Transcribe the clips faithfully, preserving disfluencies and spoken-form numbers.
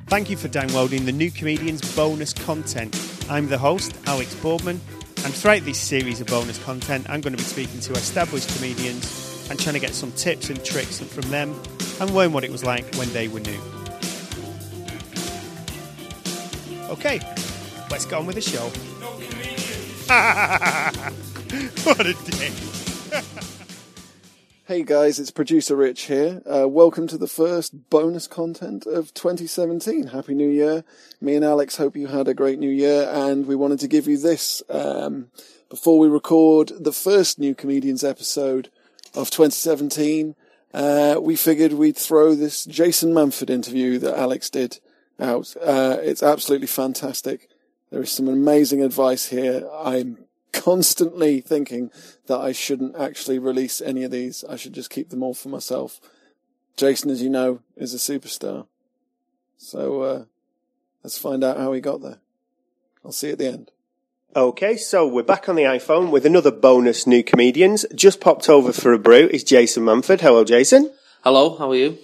Thank you for downloading the New Comedians bonus content. I'm the host, Alex Boardman, and throughout this series of bonus content, I'm going to be speaking to established comedians and trying to get some tips and tricks from them and learn what it was like when they were new. Okay, let's get on with the show. What a day. Hey guys, it's producer Rich here. Uh, welcome to the first bonus content of twenty seventeen. Happy New Year. Me and Alex hope you had a great New Year, and we wanted to give you this um, before we record the first New Comedians episode of twenty seventeen. Uh, we figured we'd throw this Jason Manford interview that Alex did out. Uh, it's absolutely fantastic. There is some amazing advice here. I'm constantly thinking that I shouldn't actually release any of these. I should just keep them all for myself. Jason, as you know, is a superstar. So uh, let's find out how he got there. I'll see you at the end. Okay, so we're back on the iPhone with another bonus New Comedians. Just popped over for a brew is Jason Manford. Hello, Jason. Hello, how are you?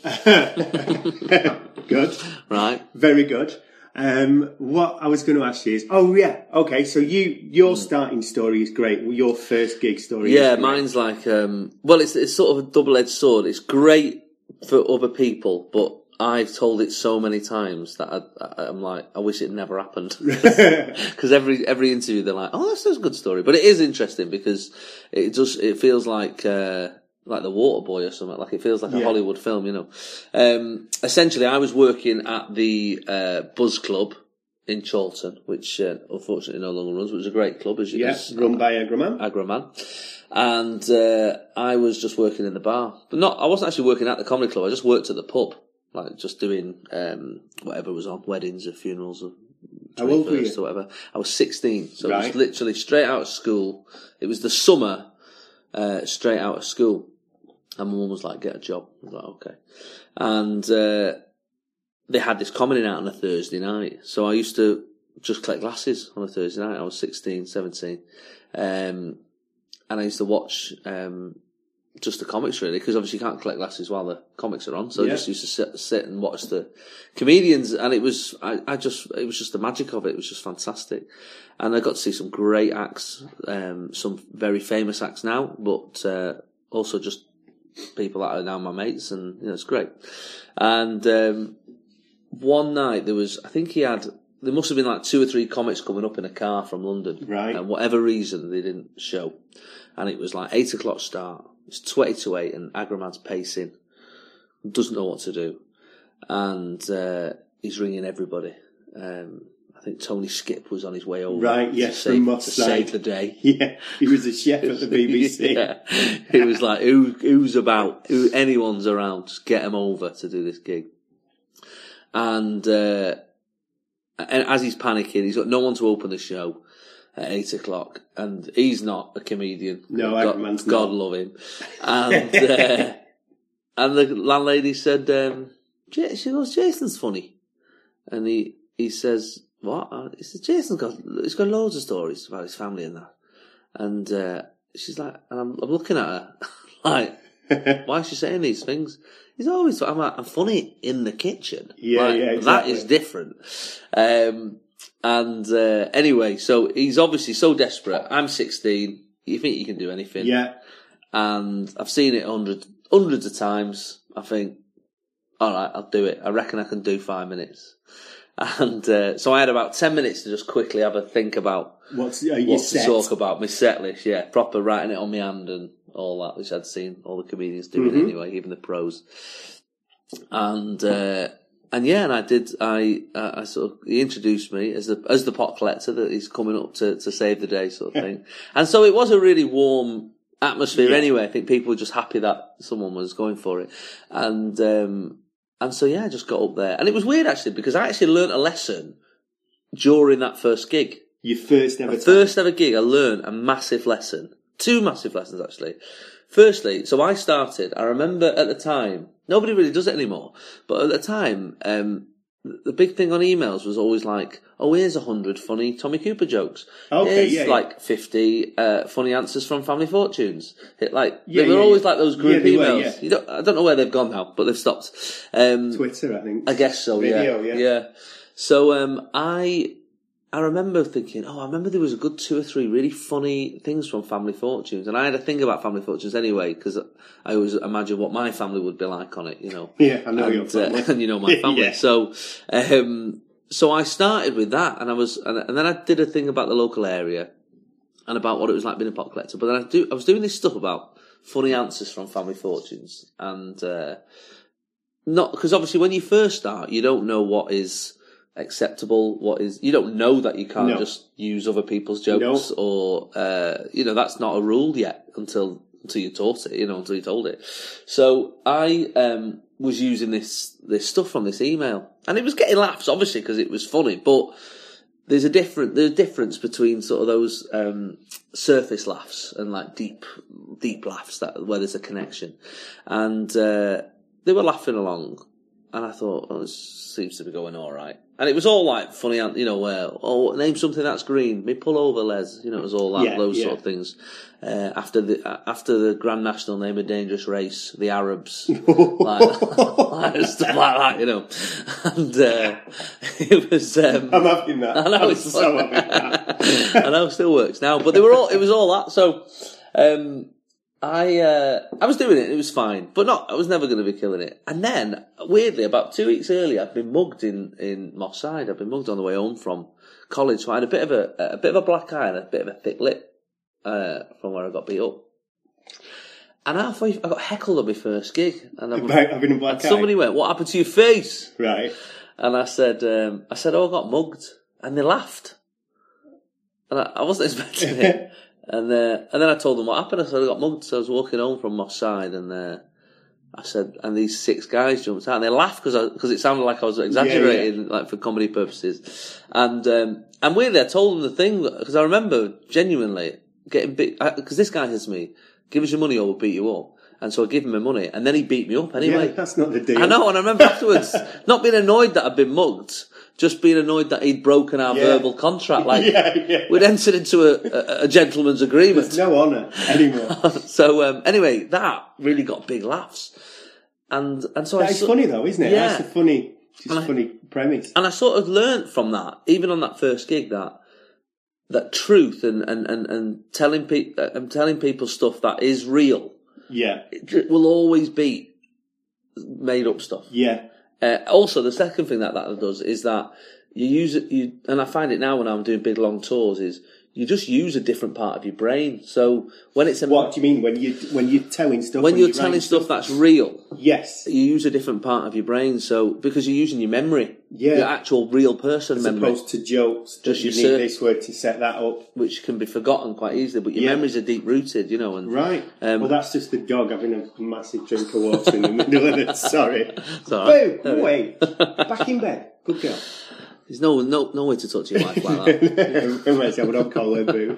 Good. Right. Very good. Um, what I was going to ask you is, oh yeah, okay, so you, your starting story is great. Your first gig story Yeah, is great. mine's like, um, well, it's, it's sort of a double-edged sword. It's great for other people, but I've told it so many times that I, I, I'm like, I wish it never happened. Because every, every interview they're like, oh, that's, that's a good story. But it is interesting because it just, it feels like, uh, like The Waterboy or something. Like it feels like a yeah. Hollywood film, you know. Um, essentially, I was working at the uh, Buzz Club in Chorlton, which uh, unfortunately no longer runs, but it was a great club. As you Yes, run by Agraman. Agraman. And uh, I was just working in the bar. But not, I wasn't actually working at the comedy club. I just worked at the pub, like just doing um, whatever was on, weddings or funerals or How old were you? or whatever. I was sixteen, so right. it was literally straight out of school. It was the summer, uh, straight out of school. And my mum was like, get a job. I was like, okay. And uh, they had this comedy night on a Thursday night. So I used to just collect glasses on a Thursday night. I was sixteen, seventeen. Um, and I used to watch um, just the comics, really, because obviously you can't collect glasses while the comics are on. So yeah. I just used to sit, sit and watch the comedians. And it was, I, I just, it was just the magic of it. It was just fantastic. And I got to see some great acts, um, some very famous acts now, but uh, also just people that are now my mates, and you know, it's great. And um, one night there was, I think he had, there must have been like two or three comics coming up in a car from London, right? And whatever reason they didn't show, and it was like eight o'clock start. It's twenty to eight, and Agraman's pacing, doesn't know what to do, and uh, he's ringing everybody. Um, I think Tony Skip was on his way over. Right, yes, to, save, from Moss to Side. save the day. Yeah, he was a chef at the B B C. Yeah. It was like, who, who's about, who, anyone's around, just get him over to do this gig. And, uh, and as he's panicking, he's got no one to open the show at eight o'clock, and he's not a comedian. No, God, Agraman's God not. love him. And, uh, and the landlady said, um, she goes, Jason's funny. And he, he says, what? He says, Jason's got, he's got loads of stories about his family and that. And, uh, she's like, and I'm, I'm looking at her, like, why is she saying these things? He's always, I'm like, I'm funny in the kitchen. Yeah, like, yeah, exactly. That is different. Um, and, uh, anyway, so he's obviously so desperate. I'm sixteen. You think you can do anything. Yeah. And I've seen it hundreds, hundreds of times. I think, all right, I'll do it. I reckon I can do five minutes. And uh, so I had about ten minutes to just quickly have a think about What's, uh, what set? to talk about. My set list, yeah, proper writing it on my hand and all that, which I'd seen all the comedians doing mm-hmm. anyway, even the pros. And uh, and yeah, and I did. I uh, I sort of he introduced me as the as the pot collector that he's coming up to to save the day, sort of thing. And so it was a really warm atmosphere yeah. anyway. I think people were just happy that someone was going for it, and. Um, And so, yeah, I just got up there. And it was weird, actually, because I actually learnt a lesson during that first gig. Your first ever My time. first ever gig, I learned a massive lesson. Two massive lessons, actually. Firstly, so I started, I remember at the time, nobody really does it anymore, but at the time, um, the big thing on emails was always like, oh, here's a hundred funny Tommy Cooper jokes. Okay, here's yeah, like yeah. fifty uh, funny answers from Family Fortunes. It, like Yeah, they were yeah, always yeah. like those group Yeah, they were, emails. yeah. You don't, I don't know where they've gone now, but they've stopped. Um, Twitter, I think. I guess so. Video, yeah, yeah. yeah. So um, I. I remember thinking, oh, I remember there was a good two or three really funny things from Family Fortunes. And I had a thing about Family Fortunes anyway, because I always imagine what my family would be like on it, you know. Yeah, I know and, your family. Uh, and you know my family. Yeah. So um, so I started with that, and I was, and, and then I did a thing about the local area and about what it was like being a pot collector. But then I, do, I was doing this stuff about funny answers from Family Fortunes. And uh, not because obviously when you first start, you don't know what is acceptable, what is, you don't know that you can't No. just use other people's jokes No. or uh you know, that's not a rule yet until until you taught it, you know, until you told it. So I um was using this this stuff from this email, and it was getting laughs obviously because it was funny, but there's a different there's a difference between sort of those um surface laughs and like deep deep laughs that where there's a connection. And uh they were laughing along, and I thought, oh, this seems to be going all right. And it was all like funny, you know, where, oh, name something that's green. Me pull over, Les. You know, it was all that, Yeah, those yeah. sort of things. Uh, after the uh, after the Grand National, name a dangerous race, the Arabs, like, like stuff like that, you know. And uh, it was. Um, I'm having that. I know I'm it's so having that. I know it still works now, but they were all. It was all that. So. Um, I uh, I was doing it, it was fine, but not, I was never going to be killing it. And then, weirdly, about two weeks earlier, I'd been mugged in, in Moss Side. I'd been mugged on the way home from college, so I had a bit of a, a bit of a black eye and a bit of a thick lip, uh, from where I got beat up. And halfway, I got heckled on my first gig. And I'm, About having a black and somebody eye. went, what happened to your face? Right. And I said, um, I said, oh, I got mugged. And they laughed. And I, I wasn't expecting it. And uh, and then I told them what happened. I said I got mugged. So I was walking home from Moss Side, and uh, I said, and these six guys jumped out, and they laughed because because it sounded like I was exaggerating, yeah, yeah. like for comedy purposes. And um, and weirdly, I told them the thing because I remember genuinely getting beat, because this guy says to me, "Give us your money, or we'll beat you up." And so I gave him my money, and then he beat me up anyway. Yeah, that's not the deal. I know, and I remember afterwards not being annoyed that I'd been mugged. Just being annoyed that he'd broken our Yeah. verbal contract. Like, yeah, yeah. we'd entered into a, a, a gentleman's agreement. There's no honour anymore. So, um, anyway, that really got big laughs. And, and so That I is so- funny though, isn't it? Yeah. That's a funny, just And I- funny premise. And I sort of learnt from that, even on that first gig, that, that truth and, and, and, and telling people, and telling people stuff that is real, Yeah. it will always beat made up stuff. Yeah. Uh, also, the second thing that that does is that you use it, you, and I find it now when I'm doing big long tours, is you just use a different part of your brain. So when it's a, What do you mean when you when you're telling stuff? when you're writing telling stuff that's real, Yes. you use a different part of your brain. So because you're using your memory, Yeah. your actual real person As memory, opposed to jokes. that Just you your need cir- this word to set that up. which can be forgotten quite easily, but your Yeah. memories are deep rooted, you know. And Right. Um, well, that's just the dog having a massive drink of water in the middle of it. Sorry. it's all right. Boo! Away. Back in bed. Good girl. There's no no no way to touch your wife like that. Unless I would not call her Boo.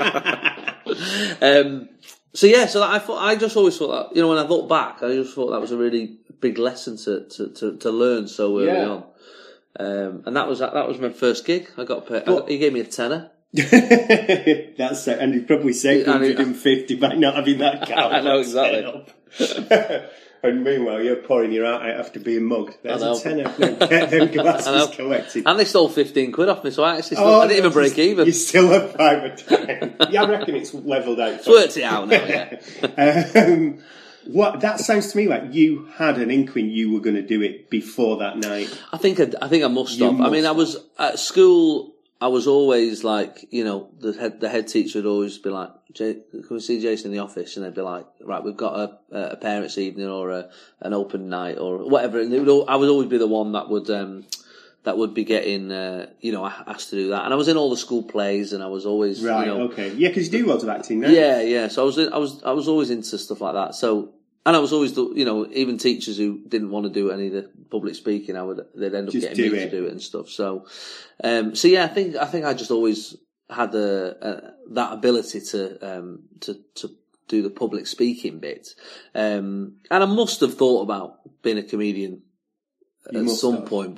um, so yeah, so I thought I just always thought that, you know, when I look back, I just thought that was a really big lesson to to, to, to learn so early Yeah. on. Um, and that was that was my first gig. I got paid. I But- got, he gave me a tenner. That's it. And he'd probably saved And one it- hundred fifty by not having that cow. I know, exactly. Up. And meanwhile, you're pouring your heart out after being mugged. There's I know. a tenner. Now get them I know. glasses collected. And they stole fifteen quid off me, so I actually still, Oh, I didn't even no, break you- even. You still have five a time. Yeah, I reckon it's levelled out. It's worked it out now, yeah. um, what that sounds to me like you had an inkling you were going to do it before that night. I think I, I think I must You have. I must mean, I have. was at school. I was always like, you know, the head the head teacher would always be like, "Can we see Jason in the office?" And they'd be like, "Right, we've got a, a parents' evening or a, an open night or whatever." And it would all, I would always be the one that would um, that would be getting, uh, you know, asked to do that. And I was in all the school plays, and I was always, Right, you know, okay. Yeah, because you do loads of acting now. yeah, yeah. So I was, in, I was, I was always into stuff like that. So, and I was always, the, you know, even teachers who didn't want to do any of the public speaking, I would, they'd end up Just getting do me it. to do it and stuff. So, um, so yeah, I think, I think I just always had a, a that ability to, um, to, to do the public speaking bit. Um, and I must have thought about being a comedian You at must some have. point, but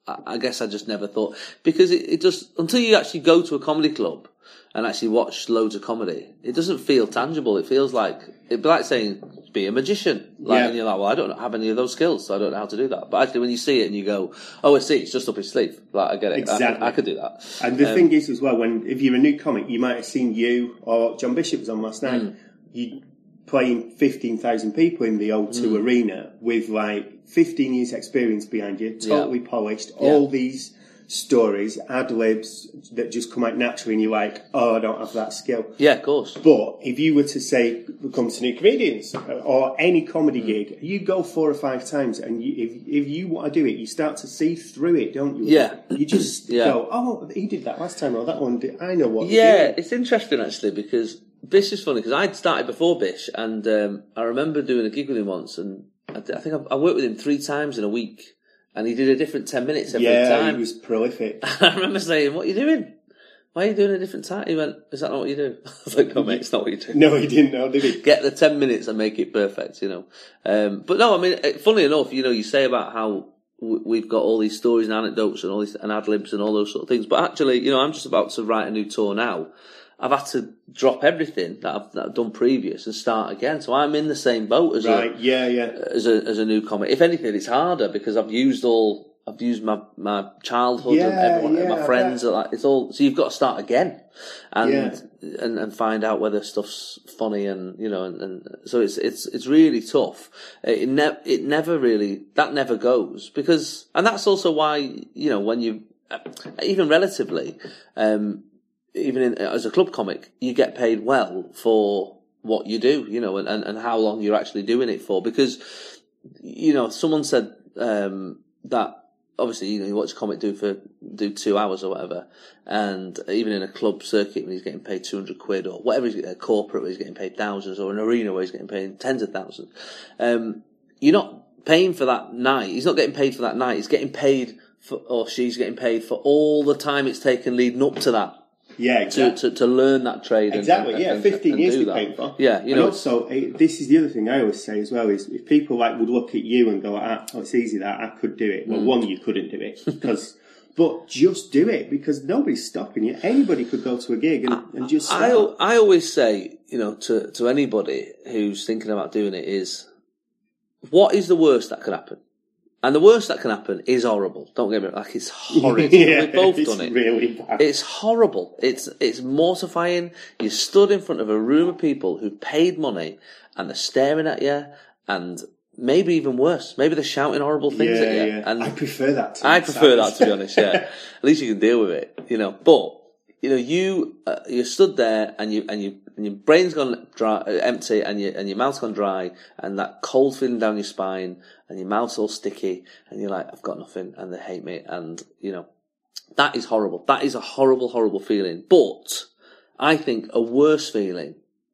I, I guess I just never thought, because it, it just, until you actually go to a comedy club and actually watch loads of comedy, it doesn't feel tangible. It feels like, it'd be like saying, be a magician. Like, Yeah. And you're like, well, I don't have any of those skills, so I don't know how to do that. But actually, when you see it and you go, oh, I see, it's just up his sleeve. Like, I get it. Exactly. I, could, I could do that. And the Um, thing is as well, when if you're a new comic, you might have seen you or John Bishop was on last night. Mm. You playing fifteen thousand people in the O two Mm. arena with like fifteen years experience behind you, totally Yeah. polished, Yeah. all these stories, ad libs that just come out naturally, and you're like, oh, I don't have that skill. Yeah, of course. But if you were to say, come to New Comedians or any comedy Mm. gig, you go four or five times, and you, if if you want to do it, you start to see through it, don't you? Yeah. You just Yeah. go, oh, he did that last time, or that one did. I know what. Yeah, they're doing. it's interesting actually, because Bish is funny, because I'd started before Bish, and um, I remember doing a gig with him once, and I, I think I, I worked with him three times in a week, and he did a different ten minutes every yeah, time. he was prolific. I remember saying, what are you doing? Why are you doing a different time? He went, is that not what you do? I was like, no mate, it's not what you do. No, he didn't know, did he? Get the ten minutes and make it perfect, you know. Um, but no, I mean, it- funnily enough, you know, you say about how w- we've got all these stories and anecdotes and all these and ad libs and all those sort of things, but actually, you know, I'm just about to write a new tour now. I've had to drop everything that I've, that I've done previous and start again. So I'm in the same boat as Right, a yeah, yeah. as a as a new comic. If anything, it's harder because I've used all I've used my my childhood Yeah, and everyone, and yeah, my I friends. bet. Are like, it's all so you've got to start again, and Yeah. and and find out whether stuff's funny, and you know, and, and so it's it's it's really tough. It ne- it never really that never goes because, and that's also why, you know, when you even relatively. Um, even in, as a club comic, you get paid well for what you do, you know, and, and, and how long you're actually doing it for. Because, you know, someone said um, that obviously, you know, you watch a comic do for do two hours or whatever, and even in a club circuit when he's getting paid two hundred quid or whatever, he's getting, a corporate where he's getting paid thousands, or an arena where he's getting paid tens of thousands, um, you're not paying for that night. He's not getting paid for that night. He's getting paid for, or she's getting paid for all the time it's taken leading up to that. Yeah, exactly. To, to, to learn that trade. And, Exactly, and, yeah, and, fifteen and years do to that. pay for. Yeah, you and know. also, eh, this is the other thing I always say as well, is if people like would look at you and go, ah, oh, it's easy that, I could do it. Well, Mm. one, you couldn't do it, because, but just do it, because nobody's stopping you. Anybody could go to a gig and, and just I, start. I always say, you know, to, to anybody who's thinking about doing it is, what is the worst that could happen? And the worst that can happen is horrible. Don't get me wrong, like it's horrid. Yeah, We've both it's done it. really bad. It's horrible. It's it's mortifying. You stood in front of a room of people who paid money and they're staring at you, and maybe even worse, maybe they're shouting horrible things yeah, at you. yeah. And I prefer that. To I be prefer that, honest. to be honest. Yeah, at least you can deal with it, you know. But you know, you uh, you stood there and you and you and your brain's gone dry, uh, empty, and your and your mouth's gone dry, and that cold feeling down your spine, and your mouth's all sticky, and you're like, I've got nothing, and they hate me, and you know, that is horrible. That is a horrible, horrible feeling. But I think a worse feeling,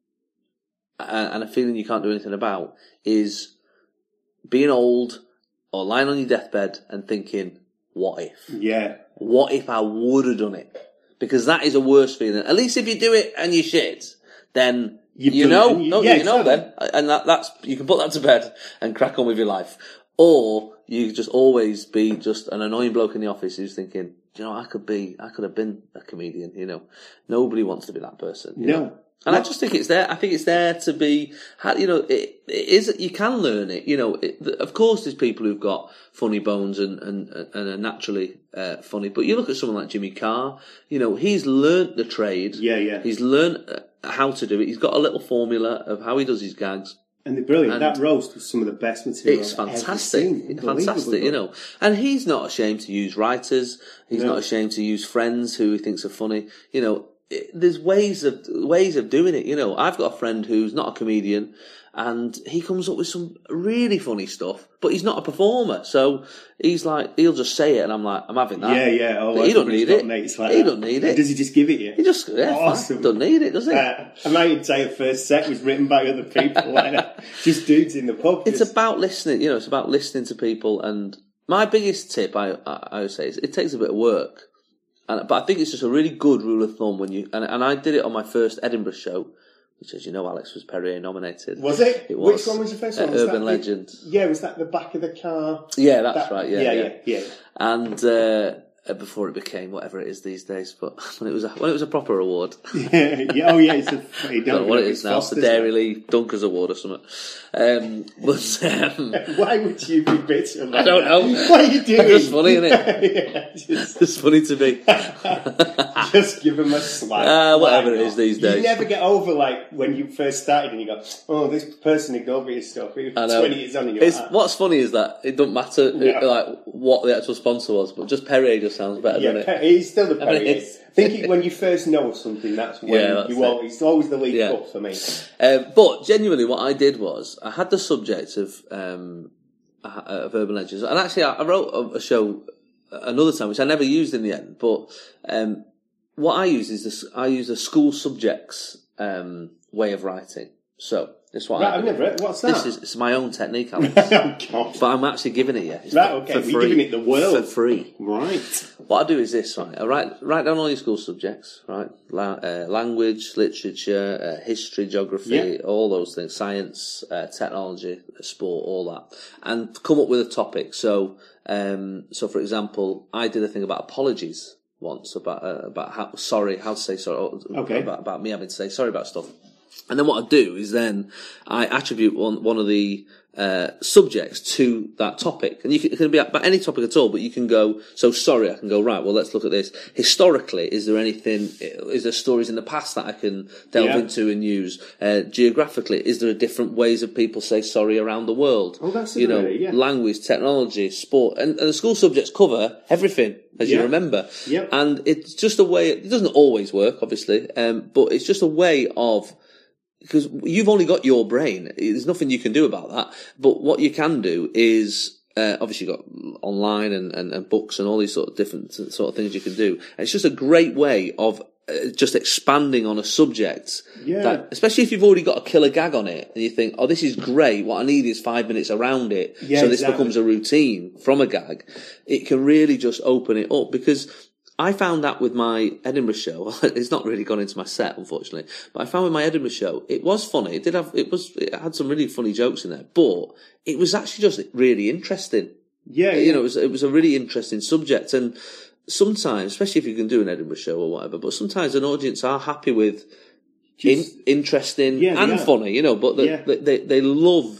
and, and a feeling you can't do anything about, is being old or lying on your deathbed and thinking, what if? Yeah. What if I would have done it? Because that is a worse feeling. At least if you do it and you shit, then You've you done know, it and you- don't yeah, you? You know exactly. then, and that, that's you can put that to bed and crack on with your life, or you just always be just an annoying bloke in the office who's thinking, you know, I could be, I could have been a comedian. You know, nobody wants to be that person. you No. know? And I just think it's there. I think it's there to be, you know, it, it is, you can learn it. You know, it, of course there's people who've got funny bones and, and, and are naturally uh, funny. But you look at someone like Jimmy Carr, you know, he's learnt the trade. Yeah, yeah. He's learnt how to do it. He's got a little formula of how he does his gags. And they're brilliant. And that roast was some of the best material. It's I've ever fantastic. seen. It's Unbelievably fantastic, you good. know. And he's not ashamed to use writers. He's No. not ashamed to use friends who he thinks are funny. You know, it, there's ways of ways of doing it. You know, I've got a friend who's not a comedian, and he comes up with some really funny stuff, but he's not a performer. So he's like, he'll just say it, and I'm like, I'm having that. Yeah, yeah. Oh, But he don't everybody's need got it. mates like He that. don't need it. Does he just give it you? He just yeah, Awesome. fine. Doesn't need it, does he? Uh, my entire first set was written by other people, like that. Just dudes in the pub. It's just- about listening, you know, it's about listening to people. And my biggest tip, I, I, I would say, is it takes a bit of work. And, but I think it's just a really good rule of thumb when you, and, and I did it on my first Edinburgh show, which, as you know, Alex, was Perrier nominated. Was it? It was. Which one was the first uh, one? Was Urban that Legend. The, yeah, was that the back of the car? Yeah, that's that, right. Yeah, yeah, yeah, yeah. yeah. And uh, before it became whatever it is these days, but when it was a, when it was a proper award. yeah, yeah, oh yeah, it's a. I don't know what it is now. It's the Dairy Lee Dunkers Award or something. Um, but um, why would you be bitter? Like I don't know. That? What are you doing? It's just funny, isn't it? yeah, just, it's funny to me. just give him a slap. Uh, whatever it is these days. You never get over like when you first started and you go, "Oh, this person ignored me and stuff." It was twenty years on, and you're it's, like, what's funny is that it doesn't matter no. like what the actual sponsor was, but just Perrier just sounds better, yeah, doesn't it? He's still the I mean, Perrier. I think when you first know of something, that's when Yeah, that's you it. always, it's always the lead Yeah. up for me. Um, but genuinely, what I did was I had the subject of um, of Urban Legends, and actually I, I wrote a, a show another time, which I never used in the end. But um, what I use is this: I use a school subjects um, way of writing. So this is what Right, I I've do. never read. What's that? This is it's my own technique, Alex. oh God! But I'm actually giving it you. It's Right, for- okay. for We're free. giving it the world for free. Right. What I do is this, right? I write write down all your school subjects, right? La- uh, language, literature, uh, history, geography, Yeah. all those things, science, uh, technology, sport, all that, and come up with a topic. So, um, so for example, I did a thing about apologies once, about uh, about how sorry, how to say sorry, Okay. about, about me having to say sorry about stuff. And then what I do is then I attribute one one of the uh, subjects to that topic, and you can, it can be about any topic at all. But you can go, so sorry, I can go right. Well, let's look at this historically. Is there anything? Is there stories in the past that I can delve Yeah. into and use? Uh, geographically, is there different ways of people say sorry around the world? Oh, that's a you know, good idea. language, technology, sport, and, and the school subjects cover everything, as Yeah. you remember. Yep. And it's just a way. It doesn't always work, obviously, um, but it's just a way of. Because you've only got your brain. There's nothing you can do about that. But what you can do is, uh, obviously you've got online and, and, and books and all these sort of different sort of things you can do. And it's just a great way of uh, just expanding on a subject. Yeah. That, especially if you've already got a killer gag on it and you think, oh, this is great. What I need is five minutes around it. Yeah, so this exactly. becomes a routine from a gag. It can really just open it up because I found that with my Edinburgh show. It's not really gone into my set, unfortunately. But I found with my Edinburgh show, it was funny. It did have, it was, it had some really funny jokes in there, but it was actually just really interesting. Yeah, yeah. You know, it was, it was a really interesting subject. And sometimes, especially if you can do an Edinburgh show or whatever, but sometimes an audience are happy with in, Just- interesting Yeah, and yeah. funny, you know, but they, Yeah. they, they, they love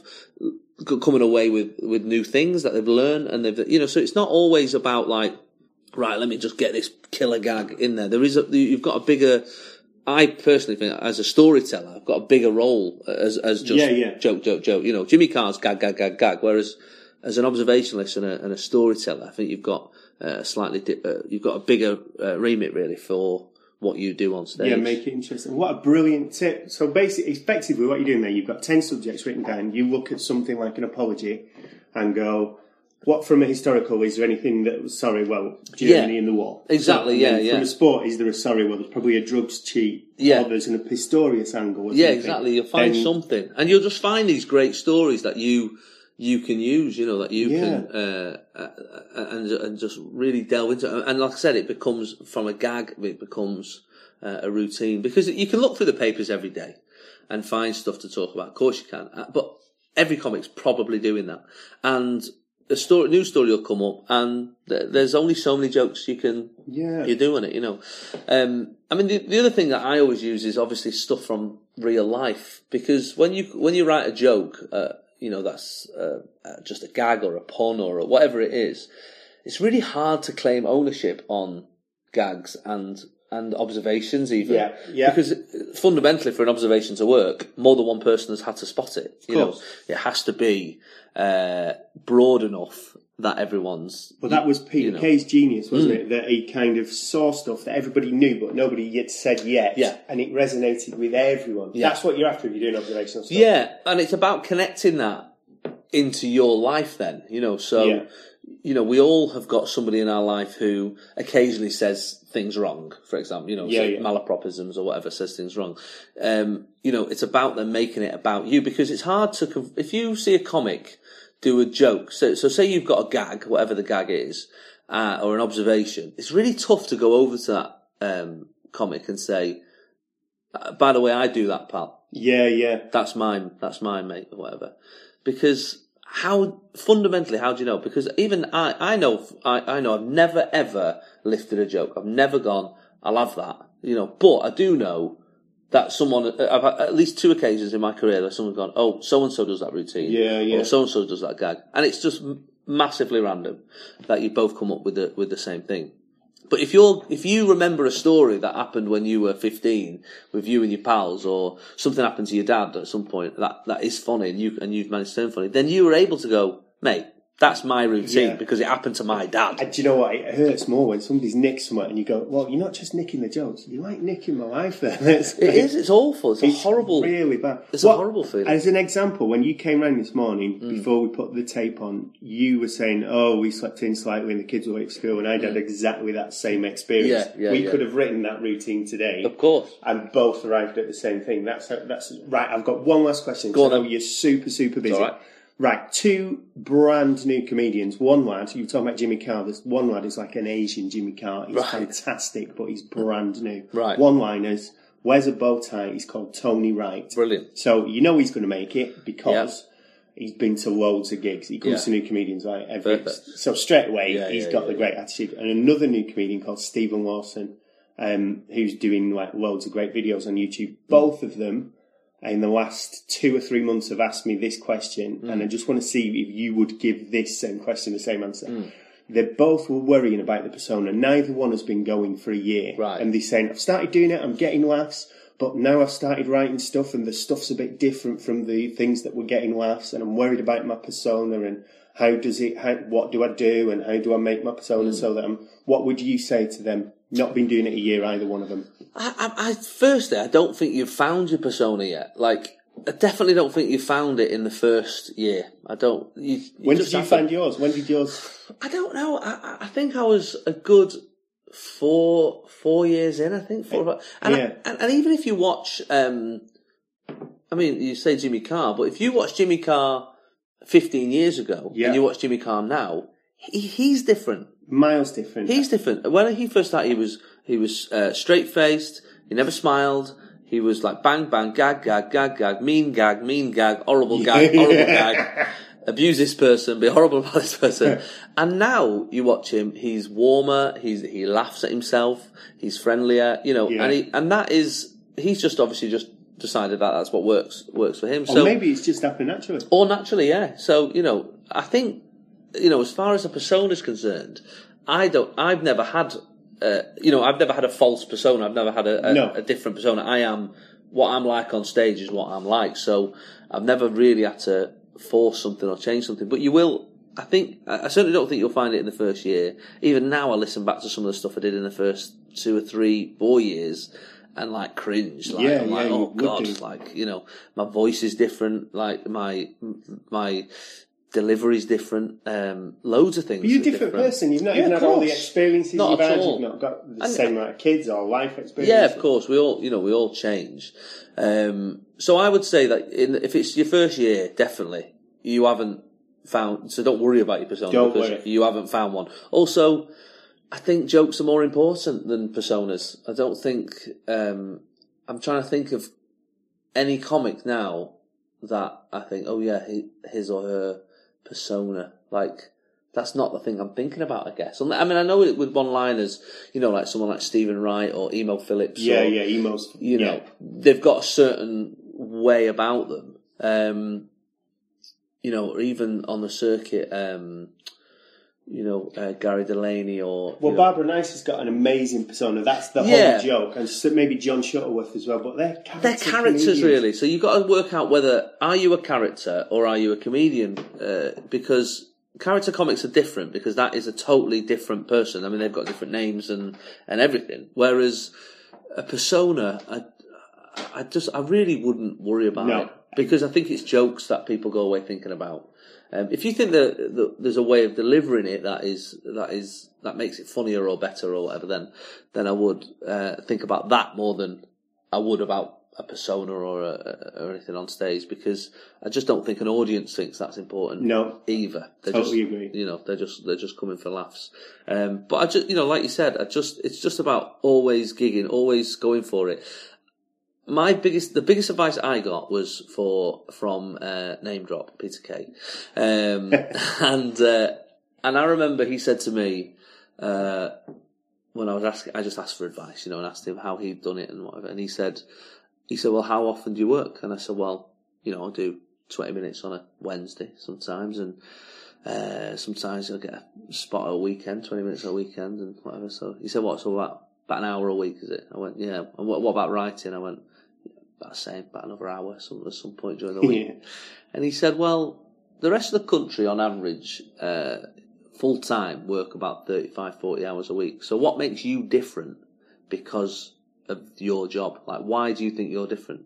coming away with, with new things that they've learned and they've, you know, so it's not always about like, right, let me just get this killer gag in there. There is a, you've got a bigger, I personally think as a storyteller, I've got a bigger role as, as just Yeah, yeah. joke, joke, joke. You know, Jimmy Carr's gag, gag, gag, gag. Whereas as an observationalist and a, and a storyteller, I think you've got uh, a slightly, di- uh, you've got a bigger uh, remit really for what you do on stage. Yeah, make it interesting. What a brilliant tip. So basically, effectively what you're doing there, you've got ten subjects written down. You look at something like an apology and go, what from a historical, is there anything that was, sorry, well, Germany Yeah. in the war? Exactly, So, and yeah, then yeah. From a sport, is there a sorry, well, there's probably a drugs cheat. Yeah. Or there's an Pistorius angle or Yeah, something. exactly. You'll find Then- something, and you'll just find these great stories that you you can use. You know that you Yeah. can uh, uh, and and just really delve into. And like I said, it becomes from a gag. It becomes uh, a routine because you can look through the papers every day and find stuff to talk about. Of course, you can, uh, but every comic's probably doing that. And a story, new story will come up, and th- there's only so many jokes you can Yeah. you do on it, you know. Um, I mean, the, the other thing that I always use is obviously stuff from real life, because when you when you write a joke, uh, you know, that's uh, uh, just a gag or a pun or a, whatever it is, it's really hard to claim ownership on gags and and observations even. Yeah, yeah. Because fundamentally, for an observation to work, more than one person has had to spot it. You know, course. it has to be uh, broad enough that everyone's. Well, that was Peter you know. Kay's genius, wasn't Mm. it? That he kind of saw stuff that everybody knew, but nobody yet said yet. Yeah. And it resonated with everyone. Yeah. That's what you're after if you're doing observational stuff. Yeah, and it's about connecting that into your life then, you know, so, Yeah. you know, we all have got somebody in our life who occasionally says things wrong, for example, you know, Yeah, so yeah. malapropisms or whatever, says things wrong. Um, you know, it's about them making it about you, because it's hard to, conv- if you see a comic do a joke, so, so say you've got a gag, whatever the gag is, uh, or an observation, it's really tough to go over to that, um, comic and say, uh, by the way, I do that, pal. Yeah, yeah. That's mine. That's mine, mate, or whatever. Because how fundamentally, how do you know? Because even I, I know, I, I know, I've never ever lifted a joke. I've never gone, I'll have that, you know. But I do know that someone, I've had at least two occasions in my career where someone's gone, oh, so and so does that routine, yeah, yeah, or so and so does that gag, and it's just massively random that you both come up with the with the same thing. But if you're, if you remember a story that happened when you were fifteen with you and your pals, or something happened to your dad at some point that, that is funny, and you and you've managed to turn funny, then you were able to go, mate, that's my routine Yeah. because it happened to my dad. And do you know what? It hurts more when somebody's nicked something and you go, well, you're not just nicking the jokes, you like nicking my life there. It's, It is. It's awful. It's a it's horrible. really bad. It's What- a horrible feeling. As an example, when you came round this morning, Mm. before we put the tape on, you were saying, oh, we slept in slightly and the kids were away at school, and I'd had exactly that same experience. Yeah, yeah, we yeah. could have written that routine today. Of course. And both arrived at the same thing. That's that's right. I've got one last question. Go on, so I know then. you're super, super busy. all right. Right, two brand new comedians. One lad, you were talking about Jimmy Carr. This one lad is like an Asian Jimmy Carr. He's Right. fantastic, but he's brand new. Right. One liners, wears a bow tie. He's called Tony Wright. Brilliant. So you know he's going to make it because he's been to loads of gigs. He comes Yeah. to new comedians like every. Perfect. So straight away, Yeah, he's yeah, got yeah, the great attitude. And another new comedian called Stephen Lawson, um, who's doing like loads of great videos on YouTube. Both of them, in the last two or three months, have asked me this question, Mm. and I just want to see if you would give this same question the same answer. They both were worrying about the persona. Neither one has been going for a year. Right. And they're saying, I've started doing it, I'm getting laughs, but now I've started writing stuff, and the stuff's a bit different from the things that were getting laughs, and I'm worried about my persona, and how does it, how, what do I do, and how do I make my persona Mm. so that I'm, what would you say to them? Not been doing it a year, either one of them. I, I, I firstly, I don't think you've found your persona yet. Like, I definitely don't think you found it in the first year. I don't. You, you When did just you haven't. find yours? When did yours? I don't know. I, I think I was a good four four years in. I think four. And, Yeah. and, and even if you watch, um, I mean, you say Jimmy Carr, but if you watch Jimmy Carr fifteen years ago Yeah. and you watch Jimmy Carr now, he, he's different. Miles different. He's different. When he first started, he was he was uh, straight faced. He never smiled. He was like bang bang, gag gag, gag gag, mean gag, mean gag, horrible gag, horrible gag. Abuse this person, be horrible about this person. And now you watch him, he's warmer. He's he laughs at himself. He's friendlier. You know, Yeah. and he and that is he's just obviously just decided that that's what works works for him. Or So maybe it's just happened naturally. or naturally, yeah. So, you know, I think, you know, as far as a persona is concerned, I don't, I've never had, uh, you know, I've never had a false persona. I've never had a, a, No. a different persona. I am, what I'm like on stage is what I'm like. So I've never really had to force something or change something. But you will, I think, I certainly don't think you'll find it in the first year. Even now I listen back to some of the stuff I did in the first two or three, four years. And like cringe, like Yeah, I'm like, yeah, you oh would god, do. like you know, my voice is different, like my my delivery's different, um, loads of things. But you're a are different, person. You've not Yeah, even of had all the course. experiences Not you've at had. all. You've not got the And- same amount of kids or life experience. Yeah, of course, we all, you know, we all change. Um, so I would say that in, if it's your first year, definitely you haven't found. So don't worry about your persona Don't because worry. you haven't found one. Also, I think jokes are more important than personas. I don't think. Um, I'm trying to think of any comic now that I think, oh yeah, he, his or her persona. Like, that's not the thing I'm thinking about, I guess. I mean, I know it with one-liners, you know, like someone like Stephen Wright or Emo Phillips. Yeah, or, yeah, emos. You know, yeah. they've got a certain way about them. Um, you know, or even on the circuit, um, you know, uh, Gary Delaney or... Well, you know, Barbara Nice has got an amazing persona. That's the Yeah. whole joke. And so maybe John Shuttleworth as well. But they're character They're characters, comedians. really. So you've got to work out whether, are you a character or are you a comedian? Uh, because character comics are different, because that is a totally different person. I mean, they've got different names and, and everything. Whereas a persona, I, I just, I really wouldn't worry about No. it. Because I think it's jokes that people go away thinking about. Um, if you think that, that there's a way of delivering it that is that is that makes it funnier or better or whatever, then then I would uh, think about that more than I would about a persona or a, or anything on stage, because I just don't think an audience thinks that's important. No. either. They're Totally just, agree. You know, they're just they're just coming for laughs. Um, but I just, you know, like you said, I just it's just about always gigging, always going for it. my biggest, the biggest advice I got was for from uh, name drop Peter Kay, um, and uh, and I remember he said to me uh, when I was asking, I just asked for advice, you know, and asked him how he'd done it and whatever, and he said, he said, well, how often do you work? And I said, well, you know, I'll do twenty minutes on a Wednesday sometimes, and uh, sometimes I'll get a spot at a weekend, twenty minutes at a weekend, and whatever. So he said, what? So about about an hour a week, is it? I went, yeah. And what, what about writing? I went, about the same, about another hour some, at some point during the week. Yeah. And he said, well, the rest of the country on average, uh, full time, work about thirty-five, forty hours a week. So what makes you different because of your job? Like, why do you think you're different?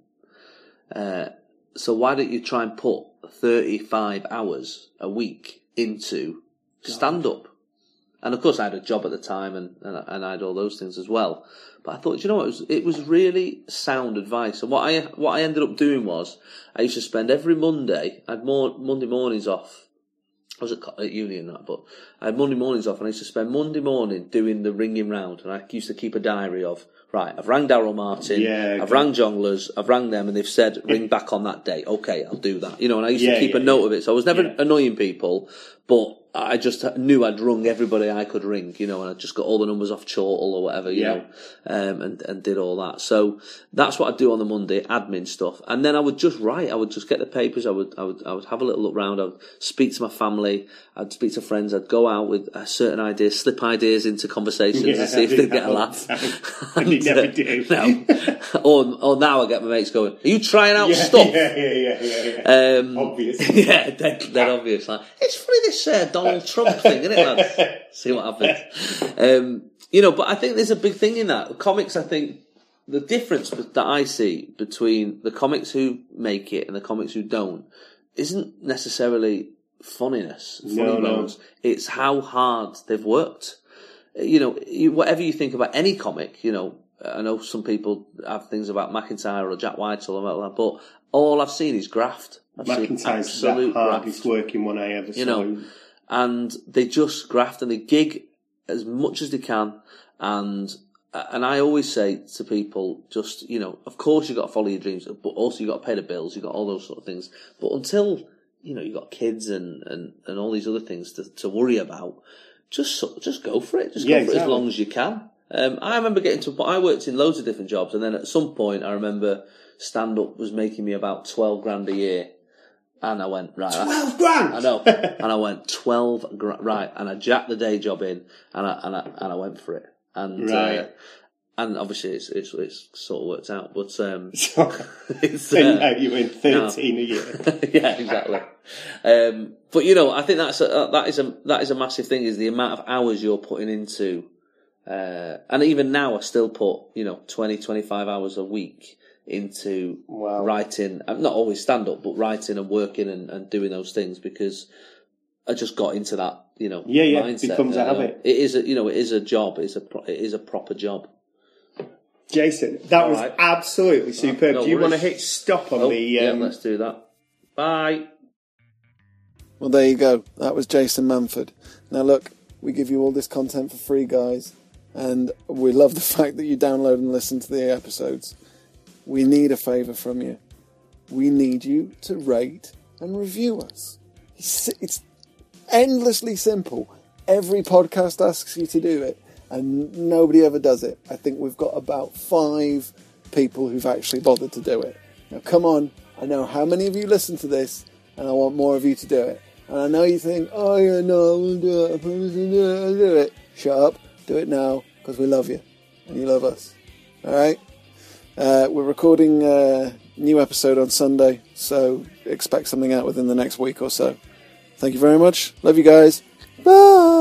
Uh, so why don't you try and put thirty-five hours a week into stand up? And of course I had a job at the time and, and, and I had all those things as well. But I thought, you know what, it was, it was really sound advice. And what I, what I ended up doing was I used to spend every Monday, I had more Monday mornings off. I was at, at uni and that, but I had Monday mornings off and I used to spend Monday morning doing the ringing round. And I used to keep a diary of, right, I've rang Daryl Martin, yeah, I've rang Jongleurs, I've rang them and they've said ring back on that day. Okay, I'll do that. You know, and I used yeah, to keep yeah, a note yeah. of it. So I was never yeah. annoying people, but I just knew I'd rung everybody I could ring, you know, and I just got all the numbers off Chortle or whatever, you yeah. know, um, and, and did all that. So that's what I'd do on the Monday, admin stuff. And then I would just write. I would just get the papers. I would, I would, I would have a little look round. I would speak to my family. I'd speak to friends. I'd go out with a certain ideas, slip ideas into conversations yeah, and see if they'd get a laugh. And you never do. No. or, or now I get my mates going, are you trying out yeah, stuff? Yeah, yeah, yeah, yeah. yeah. Um, obvious. Yeah, dead, dead obvious. Like, it's funny this uh, Donald Trump thing, isn't it, lads? See what happens. Um, you know, but I think there's a big thing in that. Comics, I think, the difference that I see between the comics who make it and the comics who don't isn't necessarily funniness, funny no, bones. No. It's how hard they've worked. You know, you, whatever you think about any comic, you know, I know some people have things about McIntyre or Jack Whitehall and all that, but all I've seen is graft. I've McIntyre's the hardest working one I ever saw. You know, and they just graft and they gig as much as they can. And and I always say to people, just, you know, of course you've got to follow your dreams, but also you've got to pay the bills, you've got all those sort of things. But until, you know, you've got kids and, and, and all these other things to, to worry about, just just go for it. Just go yeah, for exactly. it as long as you can. Um, I remember getting to, I worked in loads of different jobs, and then at some point I remember stand-up was making me about twelve grand a year. And I went, right. twelve grand? I know. And I went, twelve grand, right. And I jacked the day job in, and I, and I, and I went for it. And, right. uh, and obviously it's, it's, it's sort of worked out, but, um, it's, uh, now you win thirteen no. a year. Yeah, exactly. Um, but you know, I think that's a, that is a, that is a massive thing, is the amount of hours you're putting into, uh, and even now I still put, you know, twenty, twenty-five hours a week into wow. writing, not always stand up, but writing and working and, and doing those things, because I just got into that, you know, yeah, yeah, mindset. It becomes a habit. It is a, you know, it is a job. It's a, it is a proper job. Jason, that All was right. absolutely superb. No do you worries. want to hit stop on oh, the? Um... Yeah, let's do that. Bye. Well, there you go. That was Jason Manford. Now, look, we give you all this content for free, guys, and we love the fact that you download and listen to the episodes. We need a favour from you. We need you to rate and review us. It's, it's endlessly simple. Every podcast asks you to do it, and nobody ever does it. I think we've got about five people who've actually bothered to do it. Now, come on. I know how many of you listen to this, and I want more of you to do it. And I know you think, oh, yeah, no, I won't do it. I promise to do it. I'll do it. Shut up. Do it now, because we love you, and you love us. All right? Uh, we're recording a new episode on Sunday, so expect something out within the next week or so. Thank you very much. Love you guys. Bye.